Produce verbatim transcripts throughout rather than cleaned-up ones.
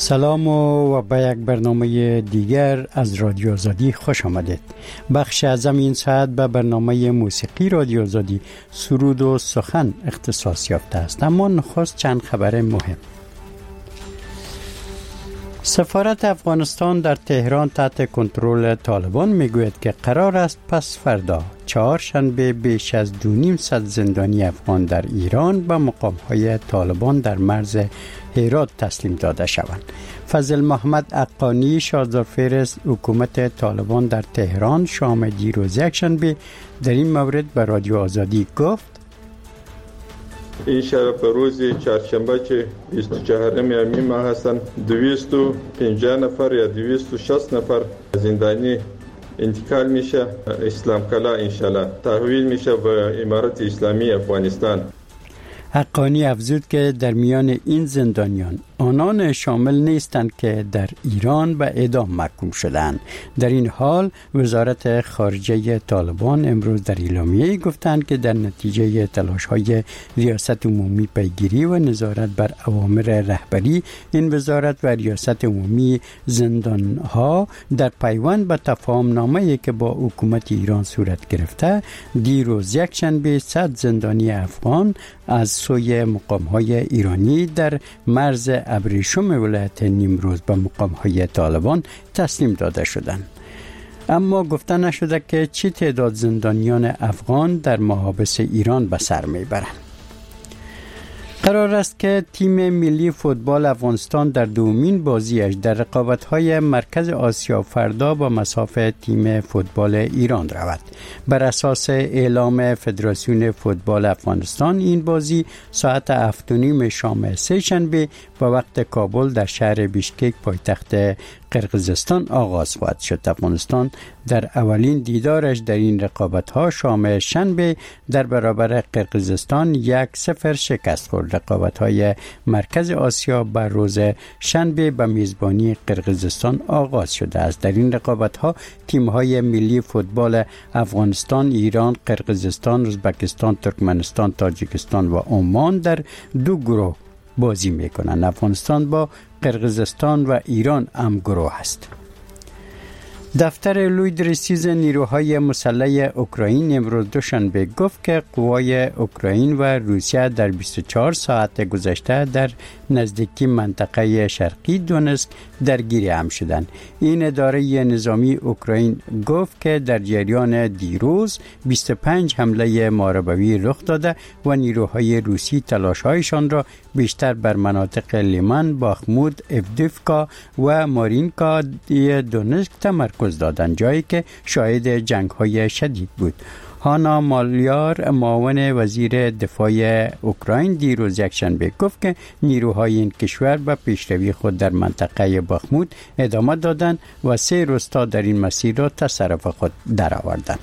سلام و به یک برنامه دیگر از رادیو آزادی خوش آمدید. بخش اعظم این ساعت به برنامه موسیقی رادیو آزادی سرود و سخن اختصاص یافته است، اما نخست چند خبر مهم. سفارت افغانستان در تهران تحت کنترل طالبان میگوید که قرار است پس فردا چهارشنبه بیش از دو نیم صد زندانی افغان در ایران به مقام‌های طالبان در مرز هرات تسلیم داده شوند. فضل محمد اقانی شازدارفرست حکومت طالبان در تهران شام دیروز یکشنبه در این مورد به رادیو آزادی گفت: این شب روز چهارشنبه که بیست و چهارم می ماه هستند، دویست و پنجاه نفر یا دویست و شصت نفر زندانی انتقال میشه اسلام کلا، انشالله تحویل میشه به امارت اسلامی افغانستان. حقانی افزود که در میان این زندانیان آنان شامل نیستند که در ایران به اعدام محکوم شدند. در این حال وزارت خارجه طالبان امروز در اعلامیه گفتند که در نتیجه تلاش‌های ریاست عمومی پیگیری و نظارت بر اوامر رهبری این وزارت و ریاست عمومی زندانها در پیوند به تفاهم نامه‌ای که با حکومت ایران صورت گرفته، دیروز یکشنبه صد زندانی افغان از سوی مقام‌های ایرانی در مرز ابریشم ولایت نیمروز به مقام‌های طالبان تسلیم داده شدند. اما گفته نشده که چه تعداد زندانیان افغان در محابس ایران به سر میبرند. قرار است که تیم ملی فوتبال افغانستان در دومین بازیش در رقابت‌های مرکز آسیا فردا با مصاف تیم فوتبال ایران رود. بر اساس اعلام فدراسیون فوتبال افغانستان این بازی ساعت هفت و نیم شام سه شنبه با وقت کابل در شهر بیشکک پایتخت قرقیزستان آغاز خواهد شد. افغانستان در اولین دیدارش در این رقابت‌ها شام شنبه در برابر قرقیزستان یک صفر شکست خورد. رقابت‌های مرکز آسیا بر روز شنبه به میزبانی قرقیزستان آغاز شده است. در این رقابت‌ها تیم‌های ملی فوتبال افغانستان، ایران، قرقیزستان، ازبکستان، ترکمنستان، تاجیکستان و عمان در دو گروه بازی می‌کنند. افغانستان با قرقیزستان و ایران هم گروه است. دفتر لوی درسیز نیروهای مسلح اوکراین امروز دوشنبه گفت که قوای اوکراین و روسیه در بیست و چهار ساعت گذشته در نزدیکی منطقه شرقی دونسک درگیر هم شدند. این اداره نظامی اوکراین گفت که در جریان دیروز بیست و پنج حمله محاربوی رخ داده و نیروهای روسی تلاش‌هایشان را بیشتر بر مناطق لیمان، باخمود، افدیفکا و مارینکا دونسک تمرکز دادند، جایی که شاهد جنگ‌های شدید بود. هانا مالیار معاون وزیر دفاع اوکراین دیروز یکشنبه گفت که نیروهای این کشور به پیشروی خود در منطقه باخمود ادامه دادند و سه روستا در این مسیر را تصرف خود درآوردند.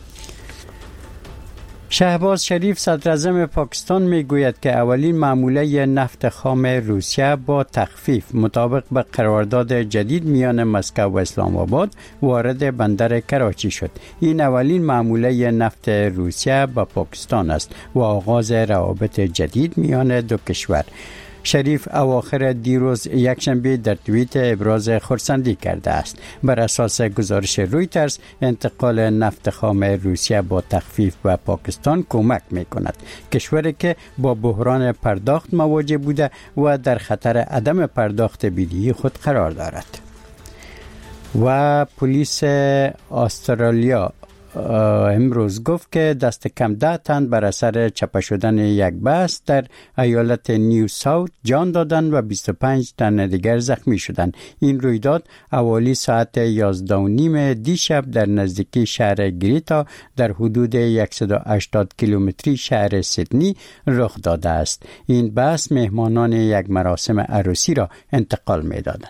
شهباز شریف صدراعظم پاکستان میگوید که اولین معامله نفت خام روسیه با تخفیف مطابق به قرارداد جدید میان مسکو و اسلام آباد وارد بندر کراچی شد. این اولین معامله نفت روسیه با پاکستان است و آغاز روابط جدید میان دو کشور. شریف اواخر دیروز یکشنبه در توییت ابراز خرسندی کرده است. بر اساس گزارش رویترز انتقال نفت خام روسیه با تخفیف به پاکستان کمک می‌کند، کشوری که با بحران پرداخت مواجه بوده و در خطر عدم پرداخت بدهی خود قرار دارد. و پلیس استرالیا امروز گفت که دست کم ده تن بر اثر چپه شدن یک بس در ایالت نیو ساوت جان دادند و بیست و پنج تن دیگر زخمی شدند. این رویداد حوالی ساعت یازده و نیم دیشب در نزدیکی شهر گریتا در حدود صد و هشتاد کیلومتری شهر سیدنی رخ داده است. این بس مهمانان یک مراسم عروسی را انتقال می دادند.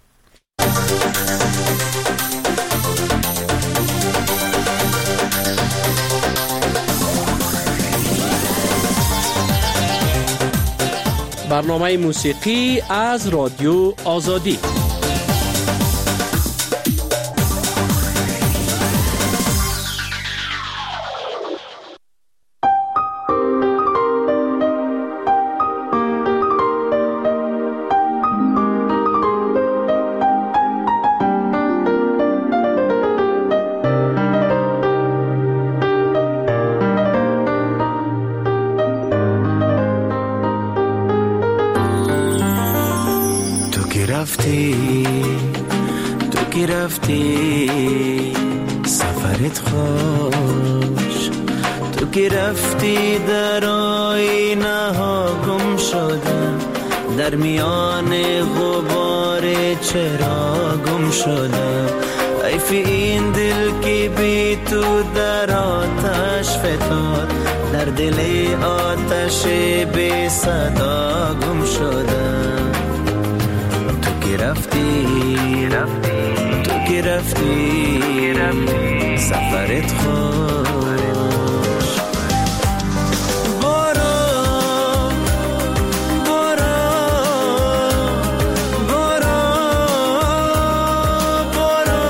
برنامه موسیقی از رادیو آزادی. رفتی تو که رفتی سفرت خوش، تو که رفتی در آینه ها گم شدم، در میان غبار چرا گم شدم. حیف این دل که بی تو در آتش فتاد، در دل آتش بی صدا گم شدم. تو که رفتی تو که رفتی سفرت خوش. برو برو برو برو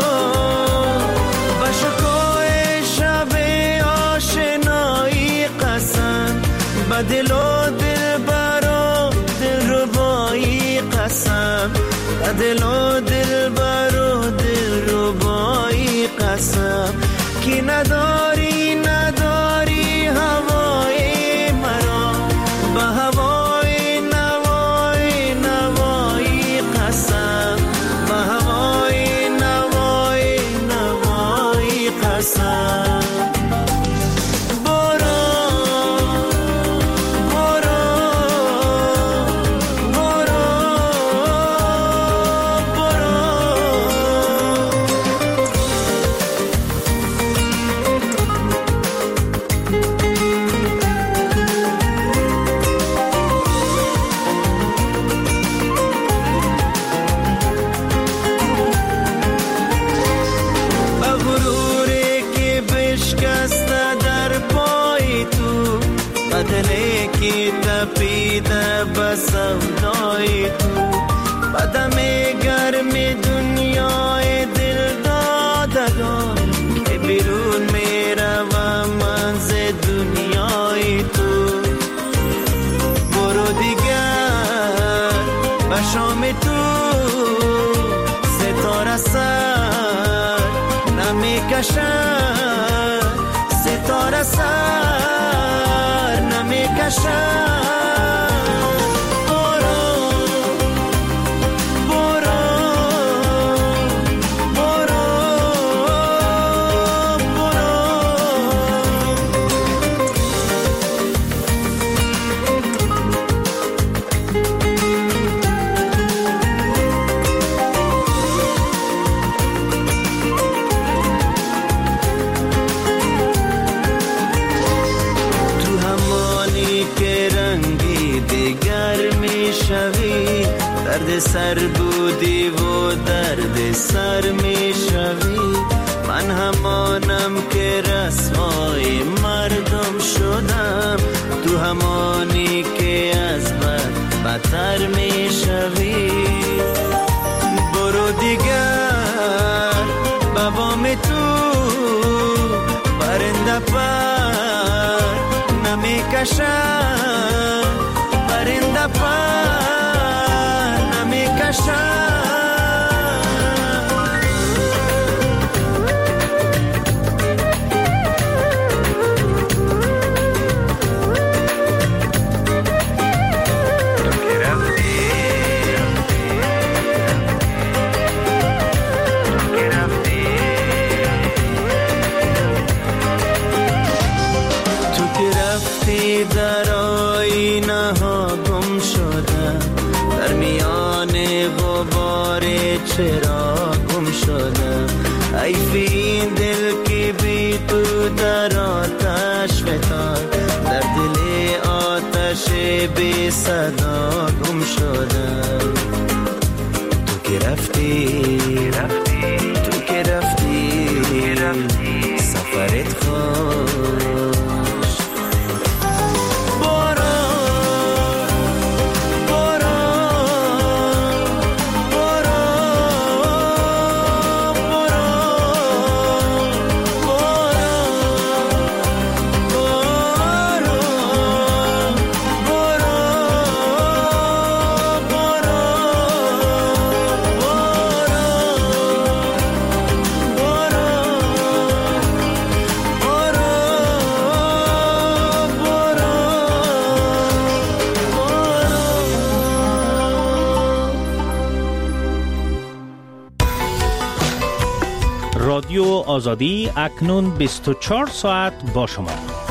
با شکوه شب آشنایی قسم، با دل و دل برو دل ربایی قسم، با دل و دل برو دل ربایی قسم. که نداری نداری هوای مرا، با هوای نوای نوایی قسم، با هوای نوای نوایی قسم. دلی که تپیده بسم دای تو، بدم گرم دنیای دل دادگان که بیرون میروم من ز دنیای تو. برو دیگر به شام تو ستاره سر نمیکشد، ستاره سر نمیکشد. درد سر بودی و درد سر می شوی، من همانم که رسوای مردم شدم، تو همانی که از بد بدتر می شوی. برو دیگر بابام تو پرنده پر نمی کشد، پرنده پر در آینه ها گم شدم، در میان غبار چرا گم شدم. حیف این دل که بی تو در آتش فتاد، در دل آتش بی صدا گم شدم. تو که رفتی تو که رفتی سفرت خوش. آزادی اکنون بیست و چهار ساعت با شما.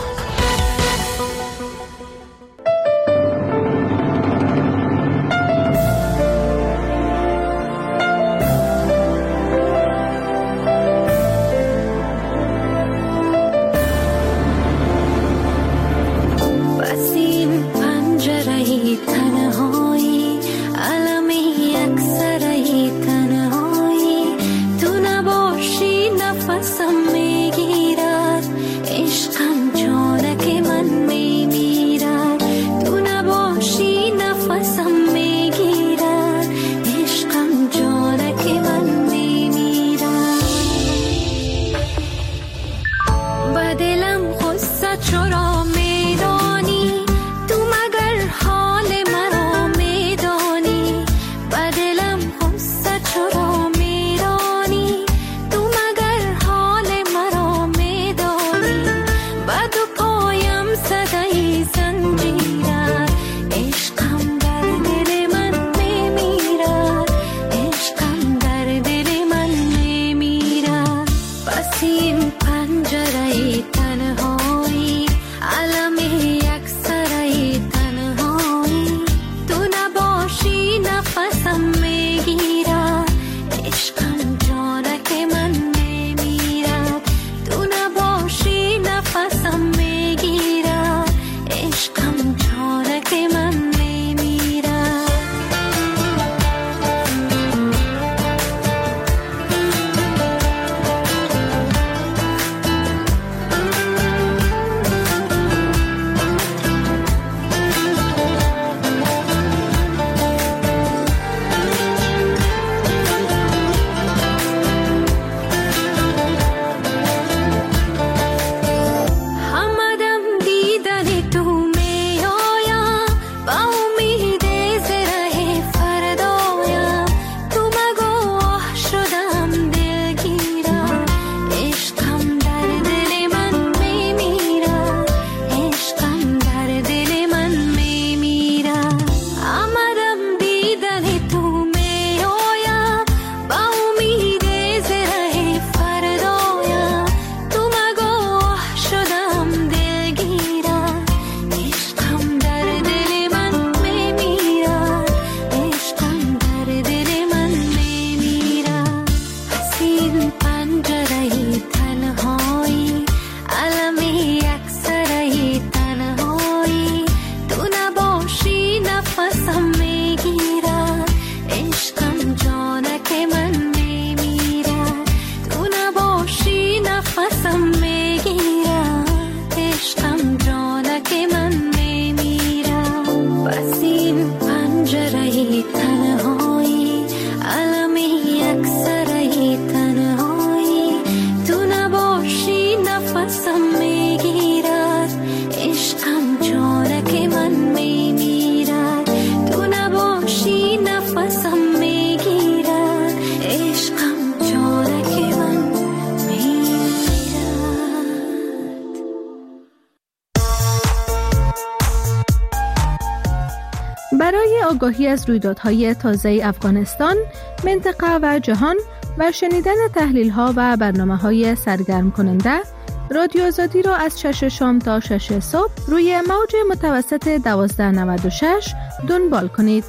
برای آگاهی از رویدادهای تازه افغانستان، منطقه و جهان و شنیدن تحلیل‌ها و برنامه‌های سرگرم کننده، رادیو آزادی را از شش شام تا شش صبح روی موج متوسط دوازده نود و شش دنبال کنید.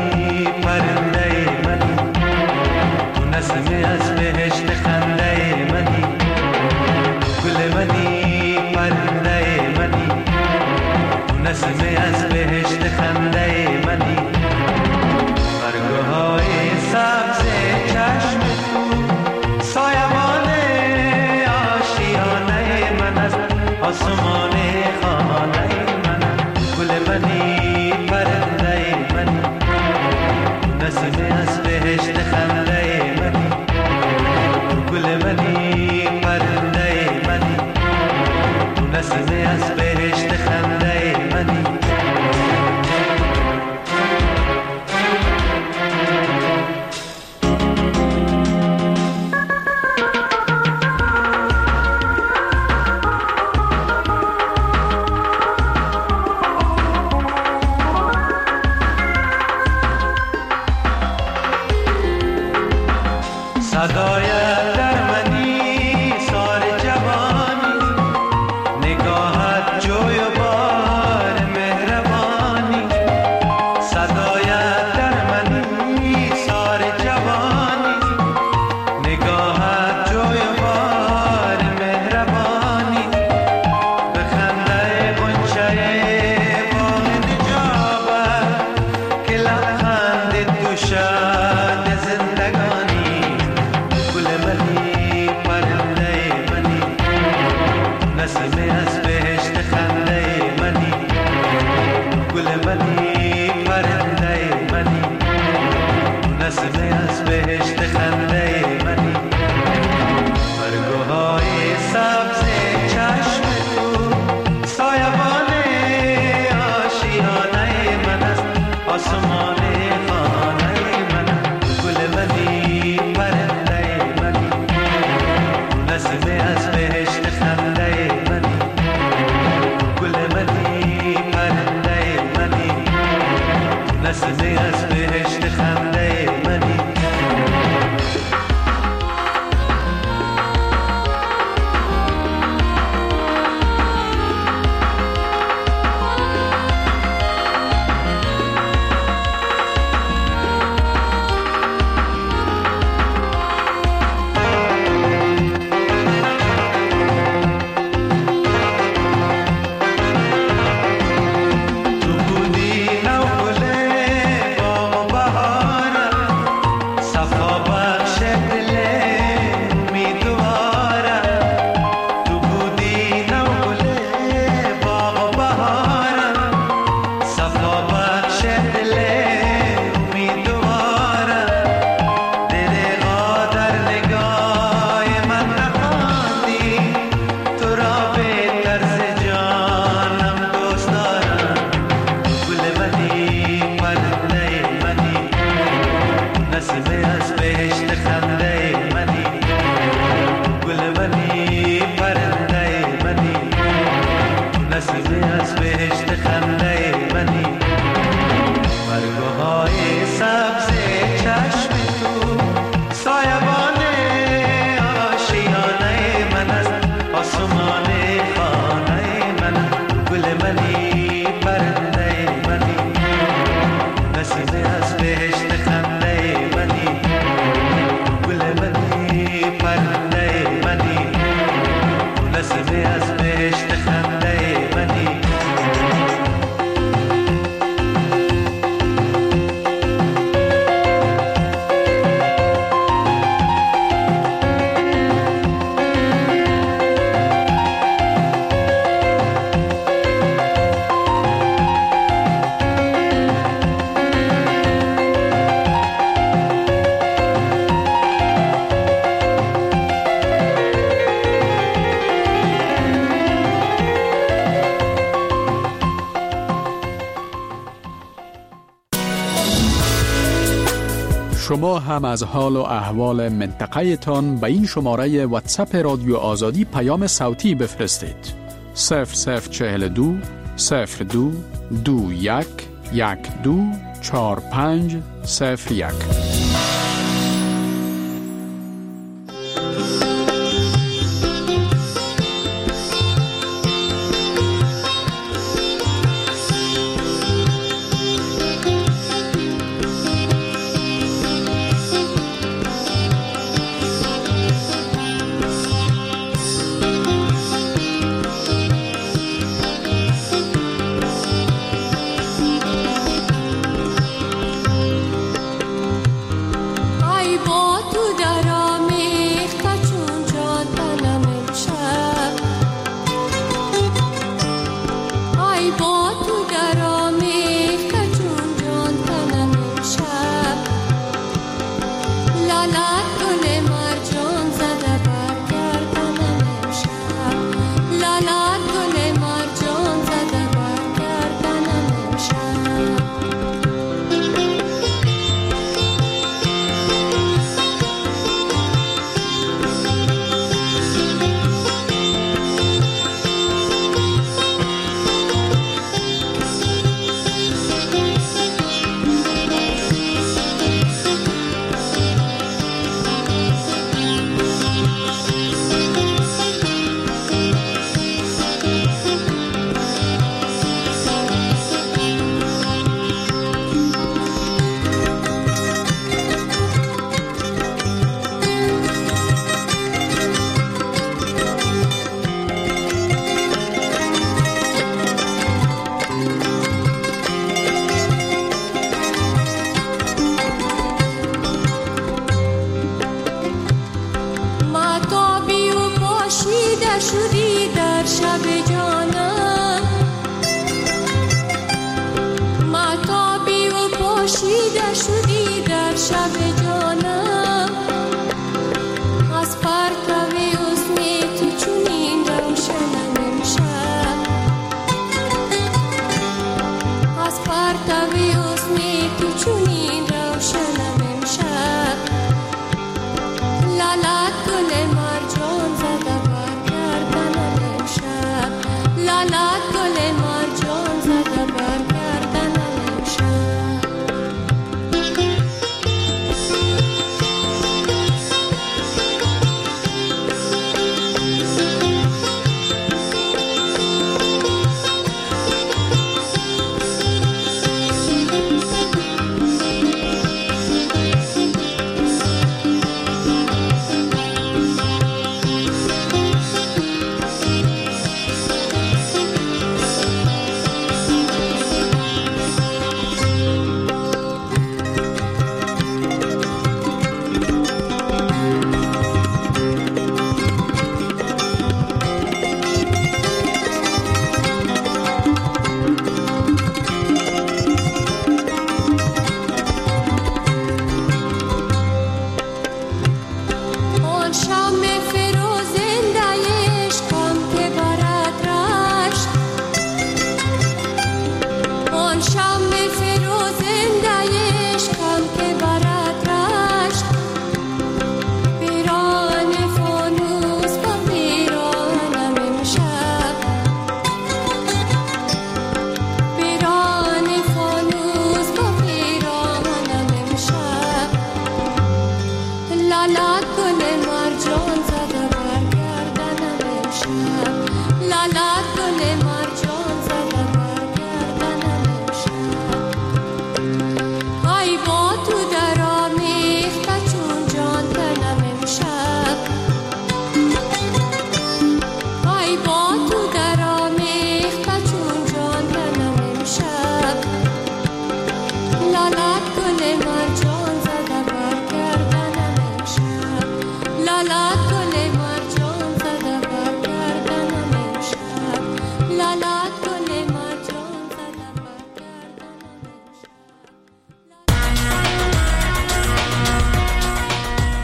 از بهشت خنده نسیمه از بهشت خنده منی. شما هم از حال و احوال منطقه تان به این شماره واتساپ رادیو آزادی پیام صوتی بفرستید. صفر صفر چهل دو صفر دو دو یک یک دو چار پنج صفر یک.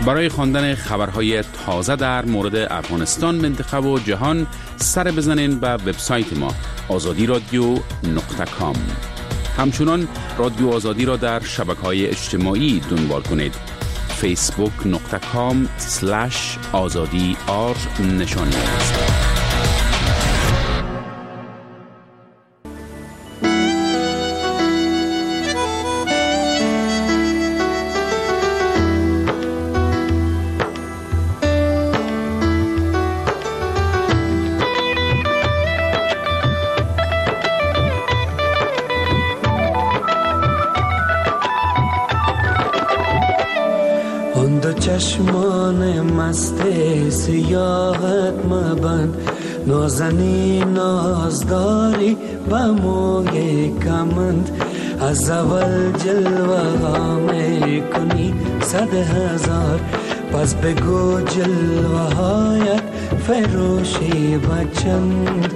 برای خواندن خبرهای تازه در مورد افغانستان، منطقه و جهان سر بزنین به وبسایت ما آزادی رادیو نقطه کام. همچنان رادیو آزادی را در شبکه‌های اجتماعی دنبال کنید. فیسبوک نقطه کام سلش آزادی آر نشانی است. چشمان مست سیاحت مبند، نازنی نازداری با موی کمند، از اول جلوه ها می کنی صد هزار، پس بگو جلوه هایت فروشی بچند.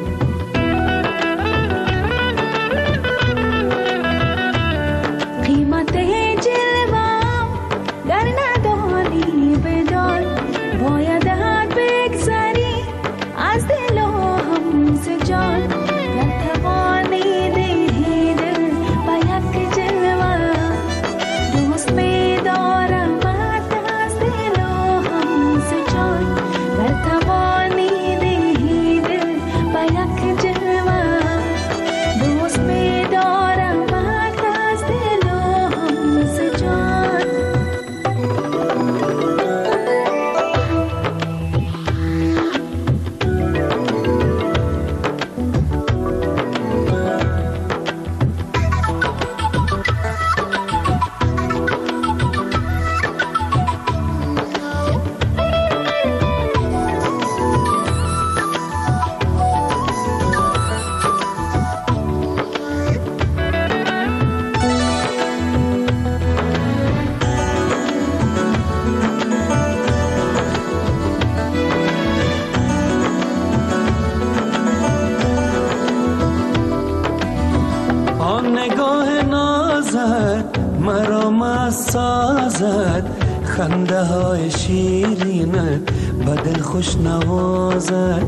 خنده های شیرینه بدل خوش نوازد،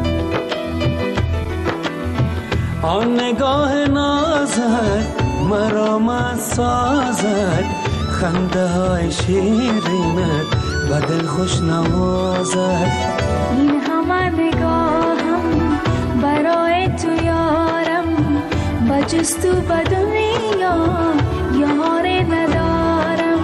آن نگاه نازد مرا مست سازد، خنده های شیرینه بدل خوش نوازد. این همه نگاهم برای تو یارم، بجز تو به دنیا یار ندارم.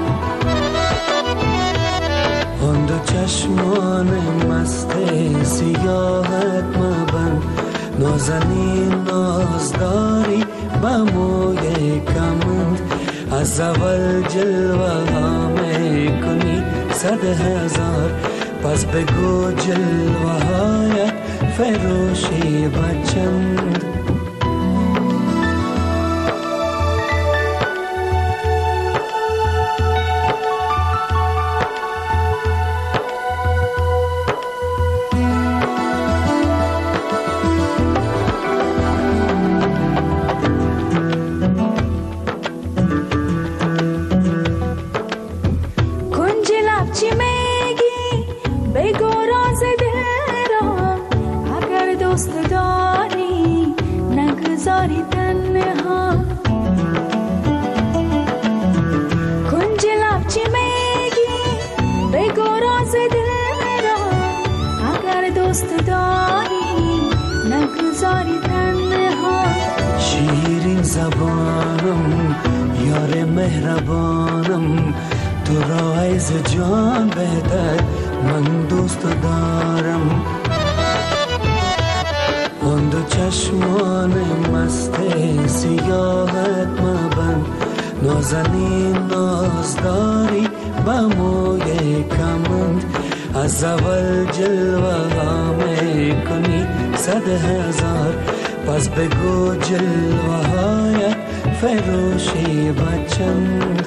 آن دو چشمان مست سیاحت مبند، نازنین نازداری با موی کمند، از اول جلوه ها می کنی صد هزار، پس بگو جلوه هایت فروشی بچند. شیرین زبانم یار مهربانم، تو را از جان بهتر من دوست دارم. آن دو چشمان مست سیاحت مبند، نازنین نازداری با موی کمند، از اول جلوه ها می کنی صد هزار، پس بگو جلوه هایت فروشی بچند.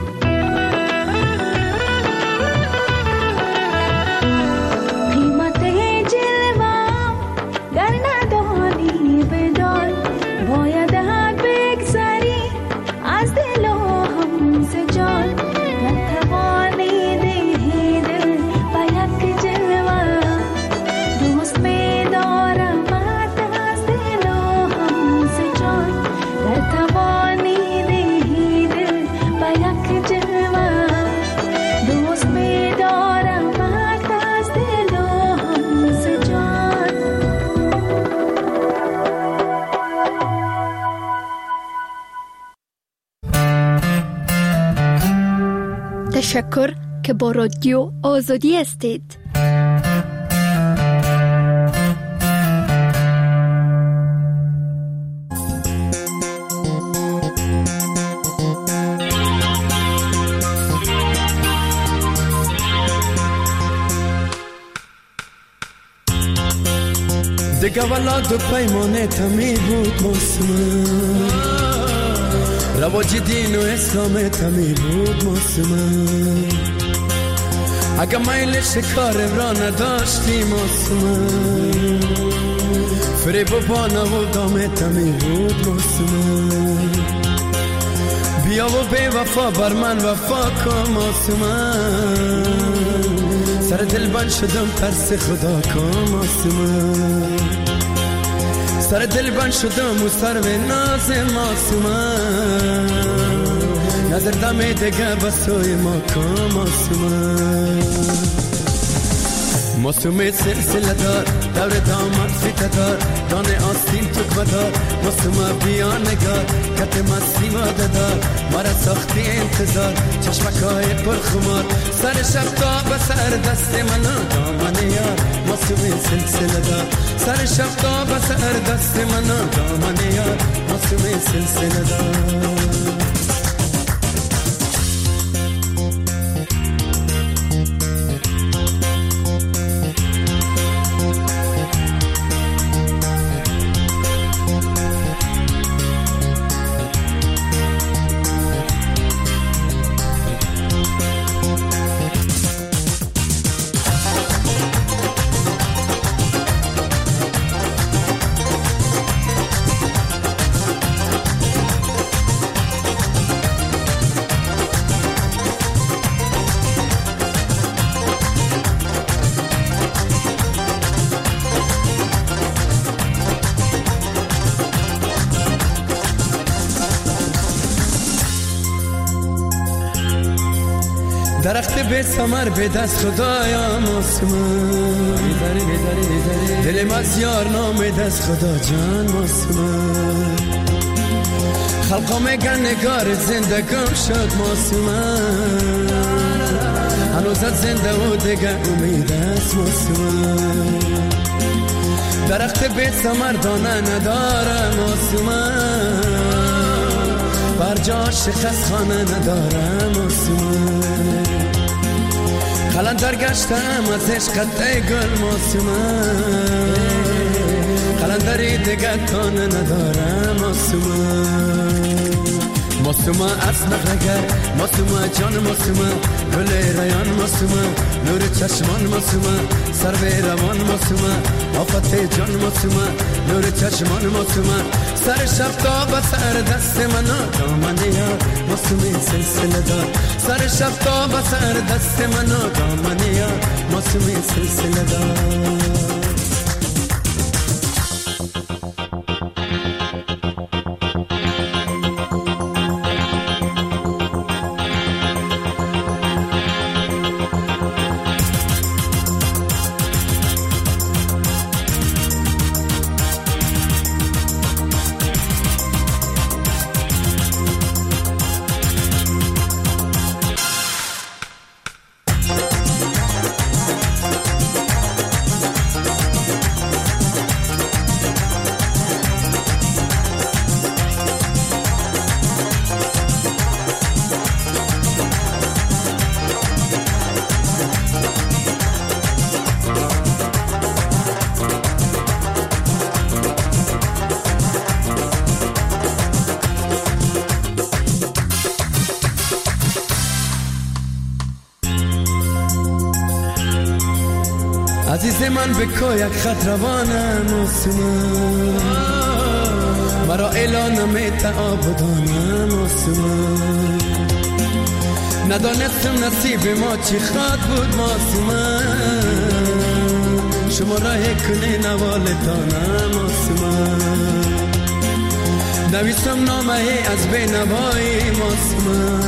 قیمت جلوه گر ندانی بدان، باید حد بگذری از دل و هم ز جان، گر توانی دهی دل تشکر که با رادیو آزادی هستید. دیگه ولاد و پیمانه تمی بود موسمه، رواج دین و اسلام تمی بود موسمه. اگه میل شکار را نداشتی موسمه، فریب و بانه و دامه تمی بود موسمه. بیا و بی وفا بر من وفا کن موسمه، سر دل بند شدم ترس خدا کن موسمه. سر دل بند شدم و سر به ناز معصومه، نظر دم دیگه بسوی ما کن موسمه. موسمه سلسله دار دور دامت فیته دار، دانه آستین تو بدار موسمه بیا نگار، کت مستی واده دار مرا ساختی انتظار، چشمکای پر خمار سر شب تا به سر دست منو دامن یار. موسمه سلسله دار سر شب تا به سر دست منو دامن یار. موسمه سلسله دار درخت به ثمر به دست خدایا موسمه، دل از یار نام دست خدا جان موسمه. خلقا میگن نگار زندگم شد موسمه، هنوزت زنده و دیگه امید است موسمه. درخت به ثمر دانه نداره موسمه، بر جا شکست خانه نداره موسمه. قلندر گشتم از عشقت ای گل موسمه، قلندری دیگه تانه نداره موسمه. موسمه از نقرگر موسمه جان موسمه، گل ریان موسمه نور چشمان موسمه، سر به روان موسمه آفت جان موسمه نور چشمان موسمه. سر شب تا به سر دست منو دامن یار. موسمه سلسله دار سر شب تا به سر دست منو دامن یار. موسمه سلسله دار عزیز من بکو یک خط روانه موسمه، مرا اعلان میت آبدانه موسمه. ندانستم نصیب ما چی خواد بود موسمه، شما راه کنی نوالتانه موسمه. نویسم نامه از بینوایی موسمه،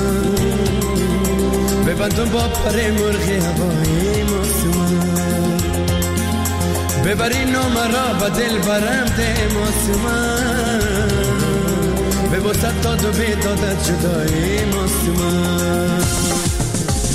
ببندم با پر مرغ هوایی موسمه. ببری نام را با دل برم ده موسمه، به وسط داد و بیدادت جدایی موسمه.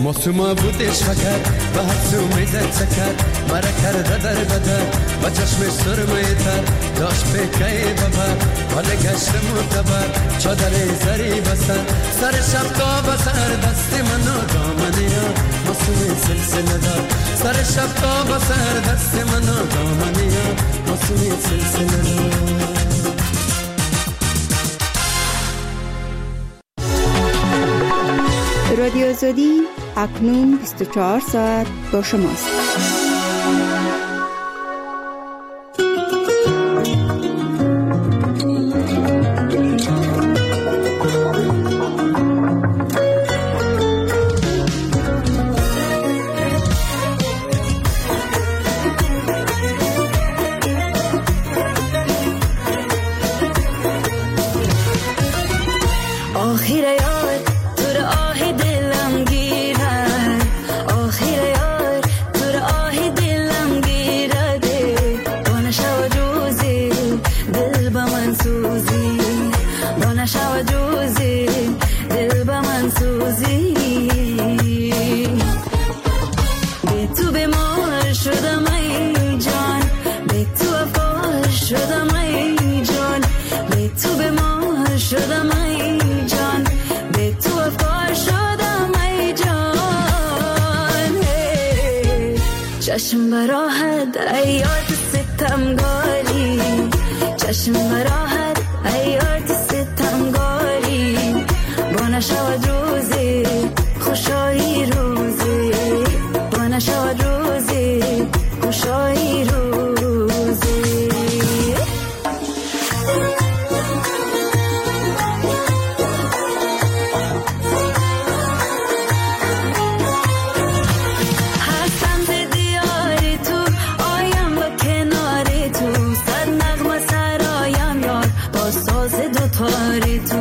ماسوما بودش فکر و حدسو میزد سکر مرا کرده در بدر و چشم سرمه تر داشت بکه ببر حال گشت متبر چادر زری بسر سر شب تا بسر دست منو دامنی ها ماسوم سلسله دار سر شب تا بسر دست منو دامنی ها ماسوم سلسله دار. رادیو آزادی اکنون بیست و چهار ساعت با شماست. چشم براحت ایات ستمگاری چشم براحت ایات ستمگاری با نشود روزی خوشایی روزی با نشود روزی خوشایی روزی پاری تو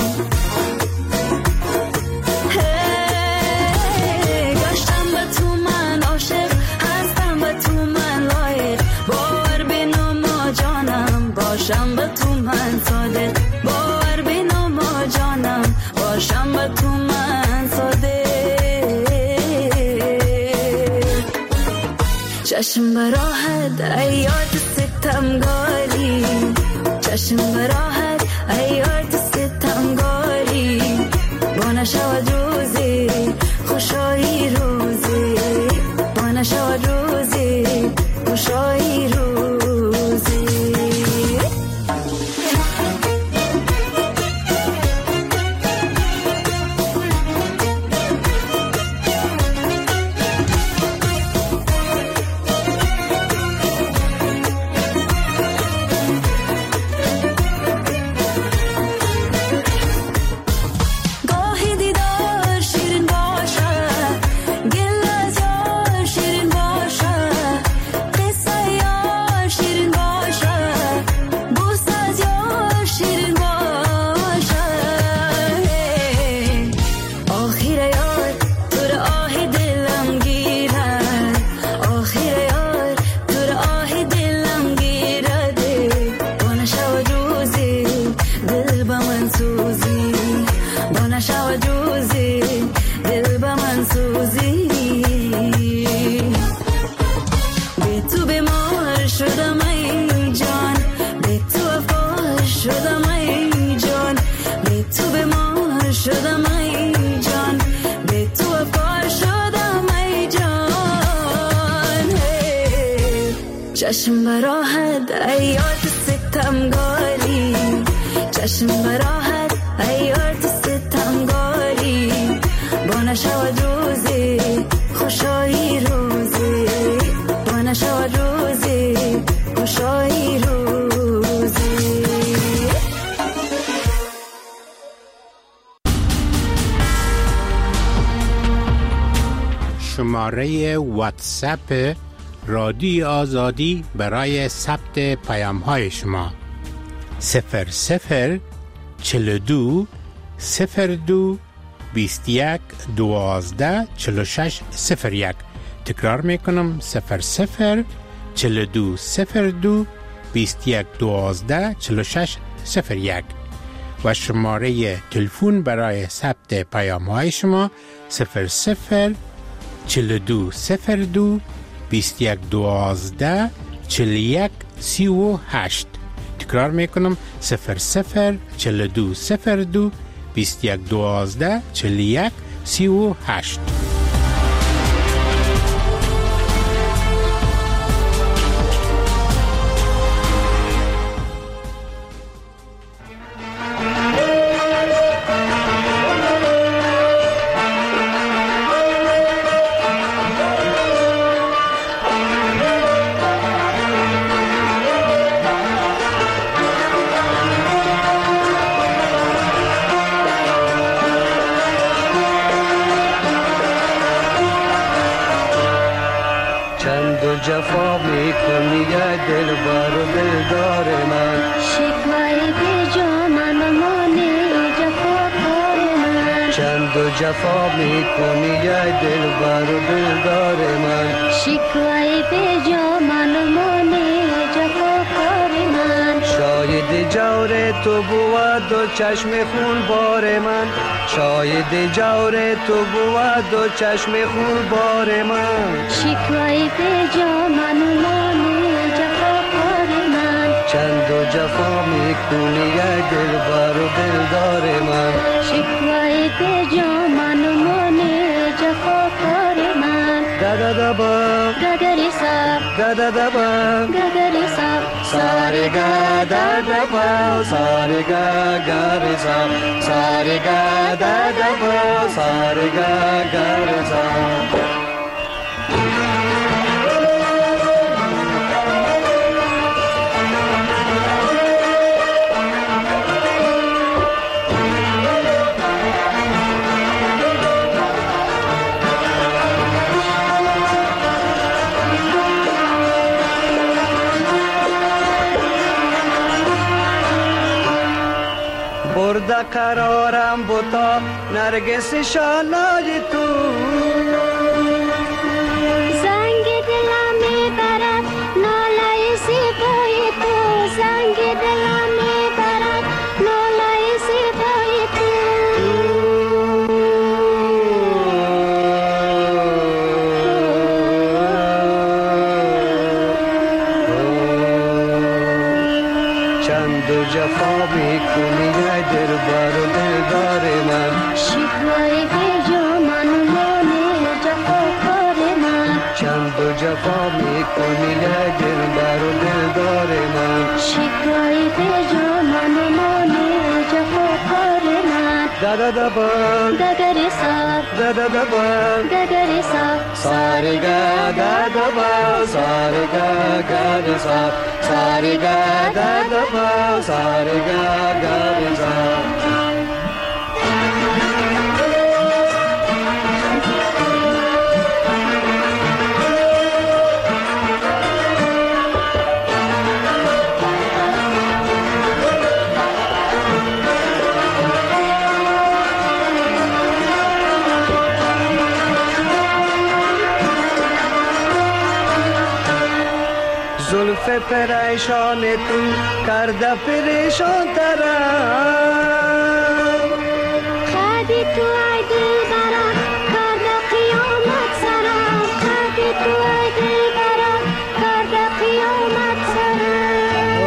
گشتم به تو من عاشق هستم به تو من لایق باور بینو ما جانم باشم به تو من صادق باور بینو ما جانم باشم به تو من صادق چشم براحت ایات ستمگاری چشم براحت ایات ستمگاری با نشود روزی خوشایی روزی با نشود روزی خوشایی روزی چشم براحت ایات ستمگاری چشم براحت ایات ستمگاری با نشود روزی خوشایی روزی با نشود روزی خوشایی روزی شماره واتساپ رادیو آزادی برای ثبت پیام های شما صفر صفر چل دو صفر دو بیست یک دوازده چل شش صفر یک. تکرار میکنم صفر صفر چل دو صفر دو بیست یک دوازده چل شش صفر یک. و شماره تلفن برای ثبت پیام های شما صفر صفر چهل و دو صفر دو بیست و یک دوازده چهل و یک سی و هشت. تکرار میکنم صفر صفر چهل و دو صفر دو بیست و یک دوازده چهل و یک سی و هشت. جفا میکنی ای دلبر و دلدار من، شکوای به جا من مانی جفا کار من. چند و جفا میکنی ای دلبر و دلدار من، شکوای به جا من مانی جفا کار من. شاید جور تو بود و چشم خون بار من، شاید جور تو بود و چشم خون بار من. شکوای به جا من مانی جفا کار من. چند و جفا میکنی ای دلبر و دلدار من، شکوای به جا من مانی جفا کار من. دادا دبا گگری سا دادا دبا گگری سا سارے گا دادا با سارے گا گارے سا سارے گا دادا با سارے گا گارے سا. برده قرارم بوتا نرگس شالای تو، زنگ دلم میبرد نالای زیبای تو، زنگ دلم میبرد نالای زیبای تو. چند و جفا میکنی ای دلبر و دلدار من، شکوای به جا من مانی جفا کار من. چند و جفا میکنی ای دلبر و دلدار من، شکوای به جا من مانی جفا کار من. دادا دبا گگری سا دادا دبا گگری سا سارے گا دادا با سارے گا گارے سا سارے گا دادا با سارے گا گارے سا. زلف پریشان تو کرده پریشان ترم، خدی تو ای دلبرم کرده قیامت سرم، خدی تو ای دلبرم کرده قیامت سرم.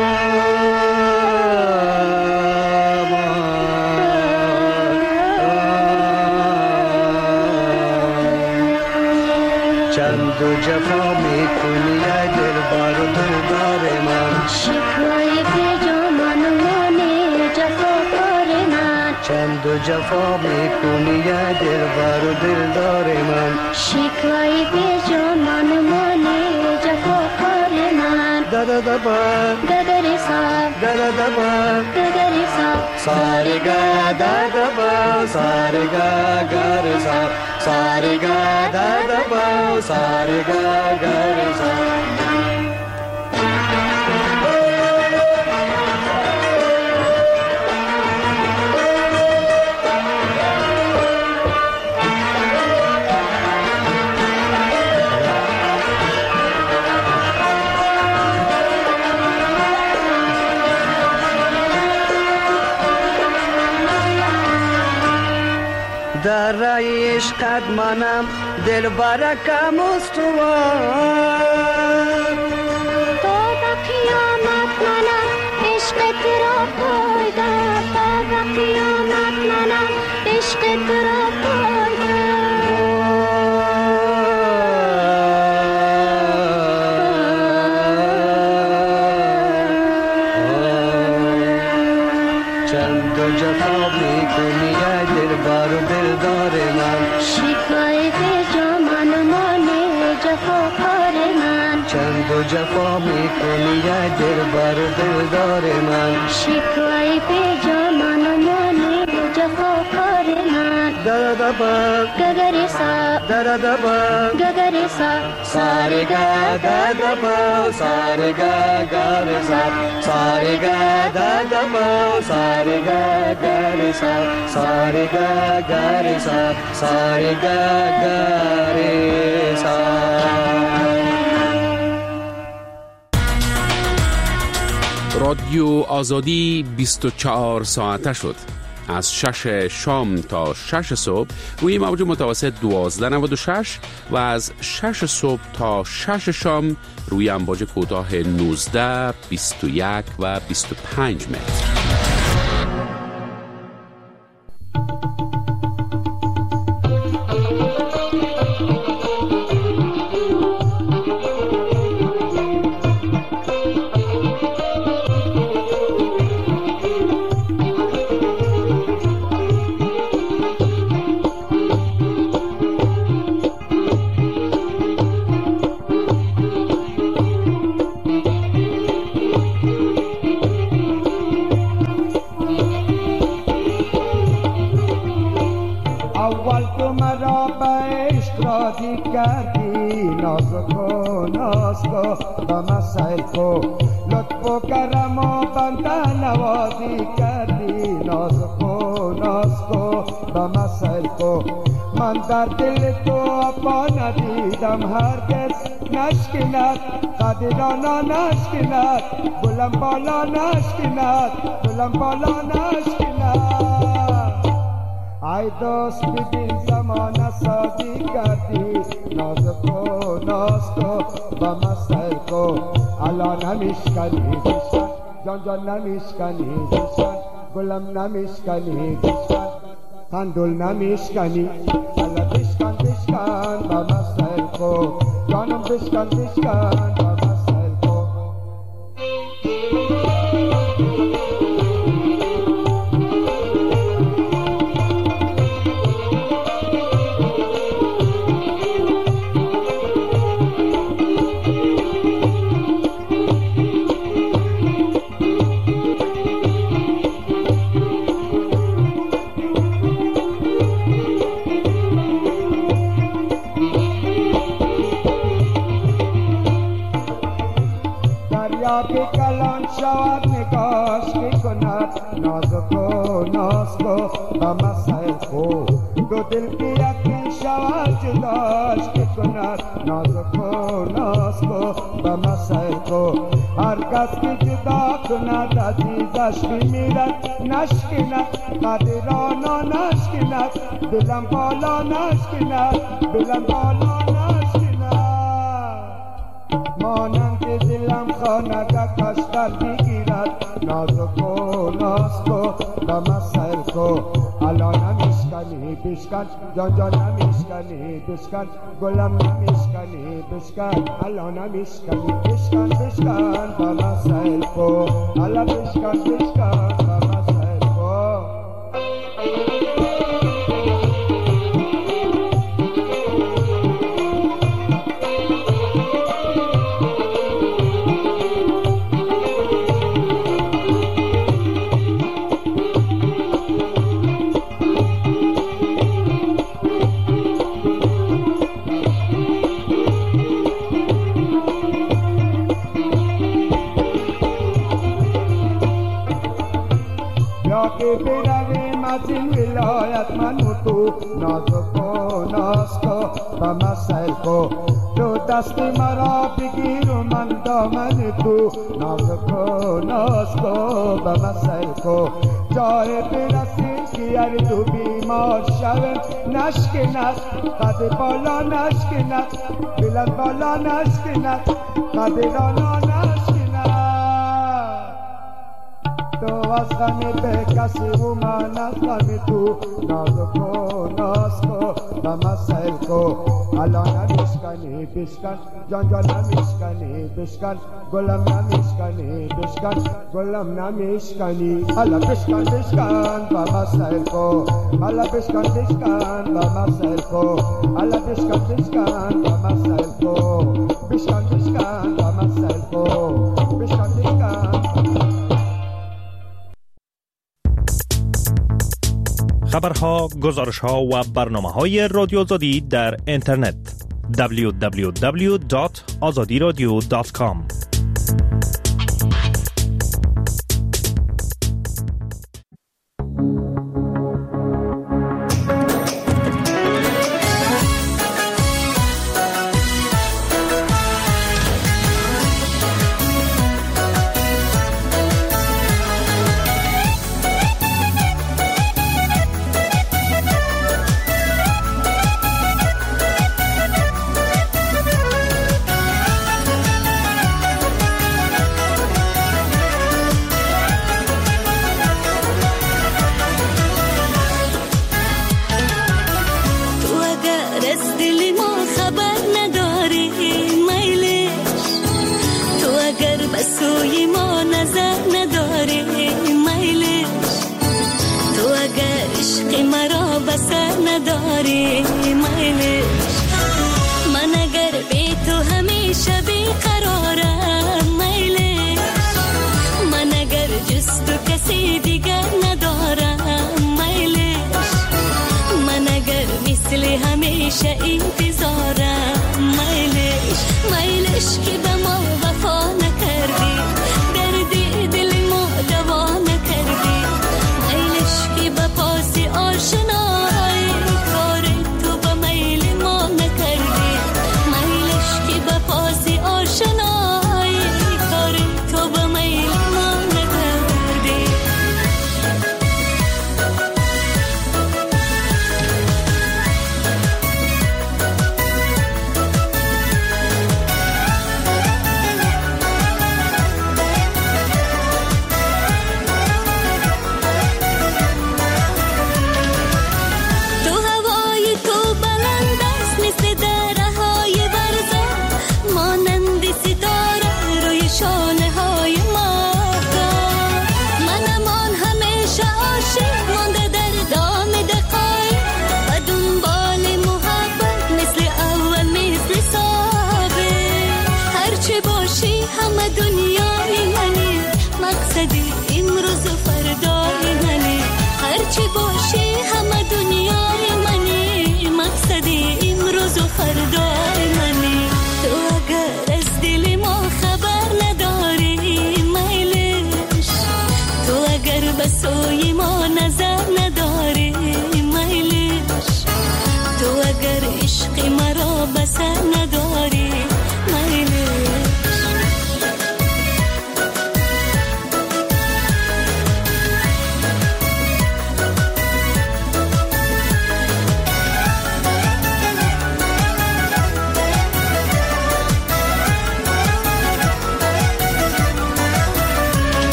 چند و جفا میکنی ای دلبر و دلدار من، شکوای به جا من مانی جفا کار من. چند و جفا میکنی ای دلبر و دلدار من، شکوای به جا من مانی جفا کار من. دادا دبا گگری سا دادا دبا گگری سا سارے گا دادا با سارے گا گارے سا سارے گا دادا با سارے گا گارے سا. در رای عشقت منم دل برکم استوار تا به قیامت منم عشقت را پایدار تا به قیامت منم عشقت را جفا میکنی ای دلبر دلدار من شکوای به جانان مانی جفا کار من دردبا گگریسا دردبا گگریسا سارگا دردبا سارگا گگریسا سارگا دردبا سارگا گگریسا سارگا گگریسا سارگا گگریسا. رادیو آزادی بیست و چهار ساعته شد. از شش شام تا شش صبح روی موج متوسط دوازده نود و شش و از شش صبح تا شش شام روی امواج کوتاه نوزده، بیست و یک و بیست و پنج متر. در دل تو اپا ندیدم هرگز نشکند قدرانا نشکند بلند بالا نشکند بلند بالا نشکند ای دوست ببین زمان سازی کردی نازک و ناز کو و مسل کو الان نمیشکنی دشمن جان جان نمیشکنی دشمن گلم نمیشکنی دشمن قندول نمیشکنی حالا بشکن بشکن با مسل کو جانم بشکن بشکن با مسل کو که کلان شود نگاش که کند نازک و ناز کو و مسل کو دو دل که یکی شود جداش که کند نازک و ناز کو و مسل کو هرگز که جدا کند عزیزش بمیرد نشکند قدرانا نشکند دلم بالا نشکند دلم بالا مانند دلم خانگه کشتر بگیرد نازک و ناز کو و مسل کو الان نمیشکنی بشکن جان جان نمیشکنی بشکن گلم نمیشکنی بشکن الان نمیشکنی بشکن بشکن و مسل کو الان بشکن بشکن و مسل کو که برویم از این ولایت من و تو نازک و ناز کو و مسل کو تو دست مرا بگیر و من دامن تو نازک و ناز کو و مسل کو جای برسیم که هر دو بیمار شویم نشکند قد بالا نشکند بلند بالا نشکند قد رانا نشکند تو از غم به کسی و من از غم تو نازو کو ناز کو و مسائل کو الان نمیشکنی بشکن جان جان نمیشکنی بشکن گلم نمیشکنی بشکن گلم نمیشکنی حالا بشکن بشکن و مسائل کو حالا بشکن بشکن و مسائل کو حالا بشکن بشکن و مسائل کو بشکن بشکن و مسائل کو بشکن بشکن. خبرها، گزارشها و برنامه‌های رادیو آزادی در اینترنت دبلیو دبلیو دبلیو دات آزادی رادیو دات کام.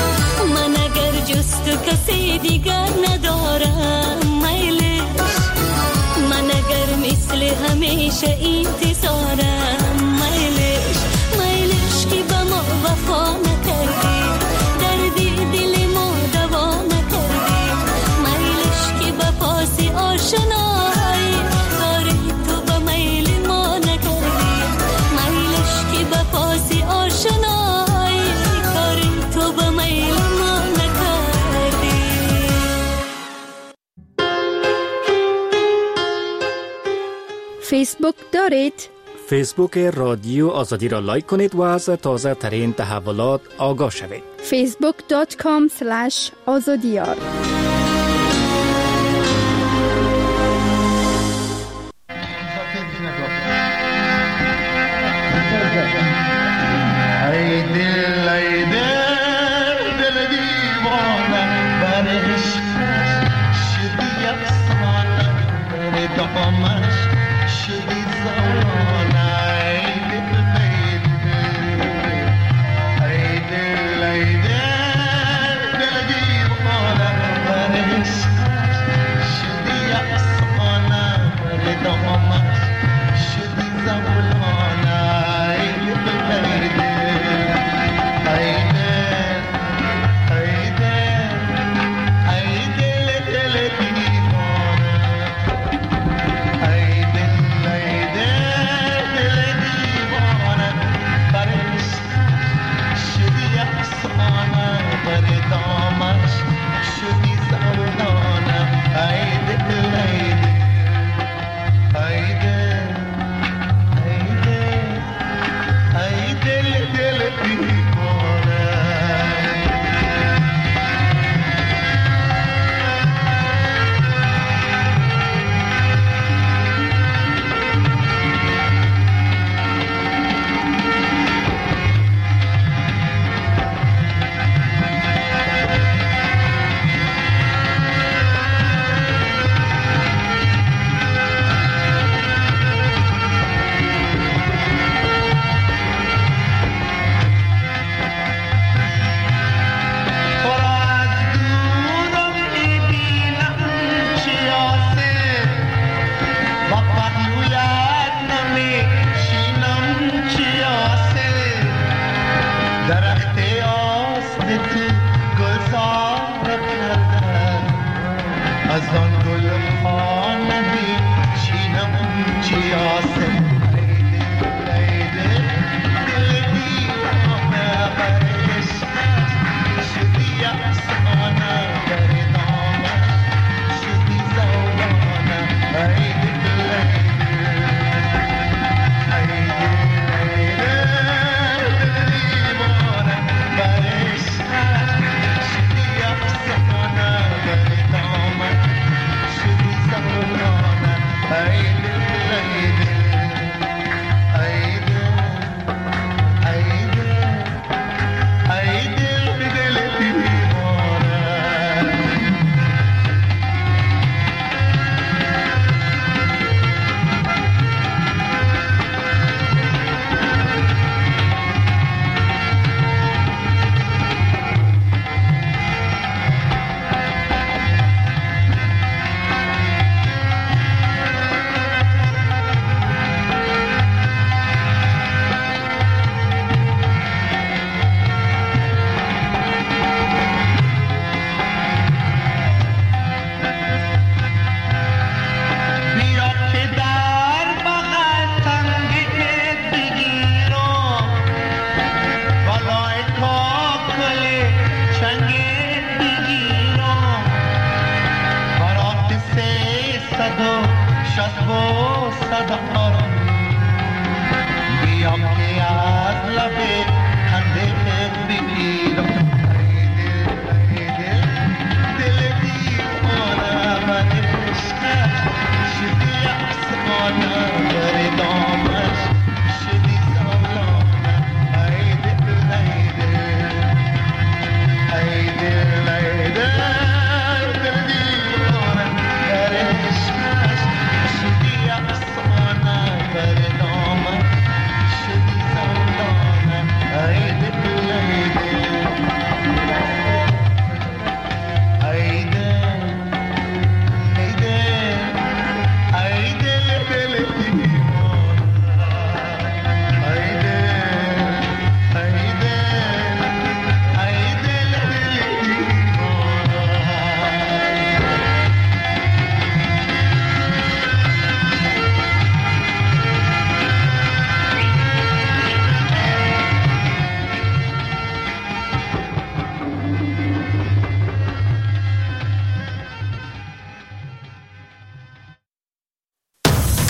دیگر ندارم میلش همیشه انتظارم. میلش میلش که به ما وفا نکردی، دردی دل ما دوا نکردی. میلش که به پاس آشنایی، کاری تو به میل ما نکردی. میلش که به پاس آشنایی، کاری تو به میل ما نکردی. فیسبوک دارید؟ فیسبوک رادیو آزادی را لایک کنید و از تازه ترین تحولات آگاه شوید. فیسبوک دات کام سلش آزادیار. ای دل ای دل دل دیوانه بر عشقش شدی افسانه، بر دامش شدی زمانه. ای دل ای دل ای دل دل دیوانه بر عشقش شدی افسانه، بر دامش شدی زمانه. ای دل ای دل بیام که از لب